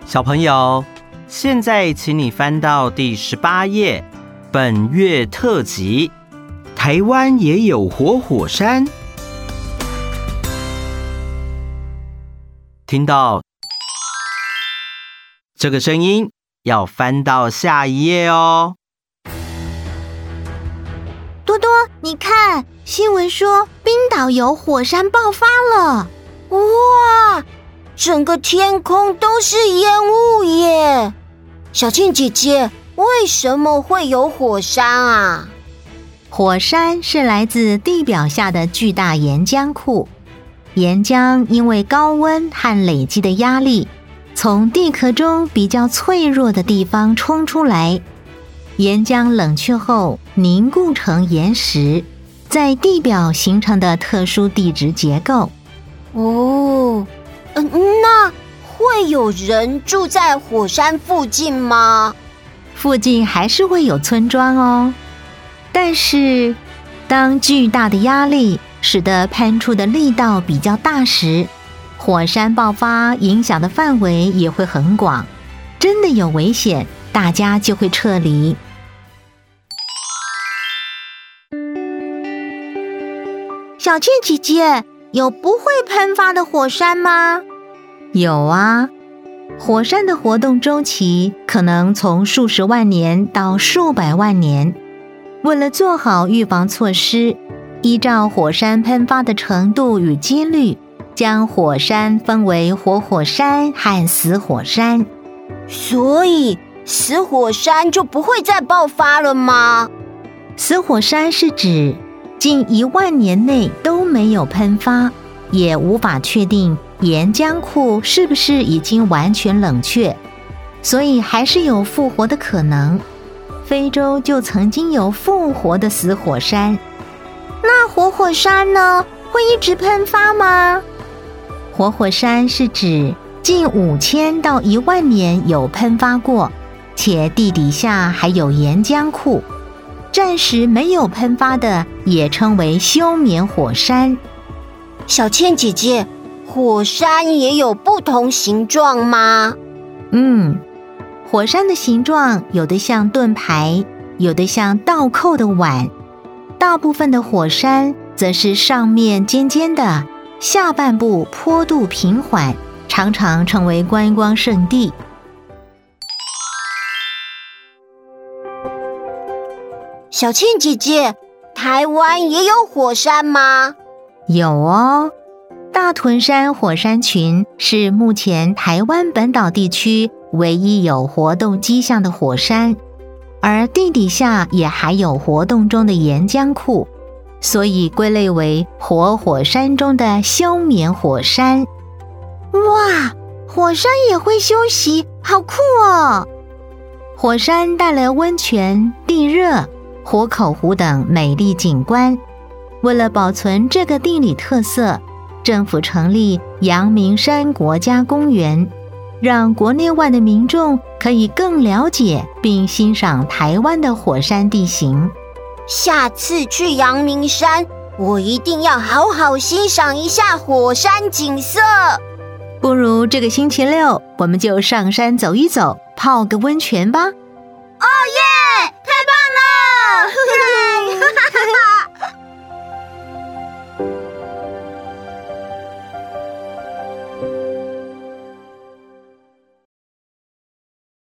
小朋友，现在请你翻到第18页，本月特辑，台湾也有活火山。听到这个声音，要翻到下一页哦。 多多，你看，新闻说冰岛有火山爆发了。哇，整个天空都是烟雾耶！小倩姐姐，为什么会有火山啊？ 火山是来自地表下的巨大岩浆库，岩浆因为高温和累积的压力，从地壳中比较脆弱的地方冲出来，岩浆冷却后凝固成岩石，在地表形成的特殊地质结构。 哦，那会有人住在火山附近吗？ 附近还是会有村庄哦，但是当巨大的压力使得喷出的力道比较大时，火山爆发影响的范围也会很广，真的有危险，大家就会撤离。 小倩姐姐，有不会喷发的火山吗？ 有啊，火山的活动周期可能从数十万年到数百万年。为了做好预防措施，依照火山喷发的程度与几率，将火山分为活火山和死火山。 所以死火山就不会再爆发了吗？ 死火山是指近1万年内都没有喷发，也无法确定岩浆库是不是已经完全冷却，所以还是有复活的可能。非洲就曾经有复活的死火山。 那活火山呢？会一直喷发吗？ 活火山是指近5000到1万年有喷发过，且地底下还有岩浆库。暂时没有喷发的也称为休眠火山。 小倩姐姐，火山也有不同形状吗？ 火山的形状有的像盾牌，有的像倒扣的碗。大部分的火山则是上面尖尖的，下半部坡度平缓，常常成为观光胜地。 小倩姐姐，台湾也有火山吗？ 有哦，大屯山火山群是目前台湾本岛地区唯一有活动迹象的火山，而地底下也还有活动中的岩浆库，所以归类为活火山中的休眠火山。 哇，火山也会休息，好酷哦！ 火山带来温泉、地热、活口湖等美丽景观。为了保存这个地理特色，政府成立阳明山国家公园，让国内外的民众可以更了解并欣赏台湾的火山地形。 下次去阳明山，我一定要好好欣赏一下火山景色。 不如这个星期六，我们就上山走一走，泡个温泉吧。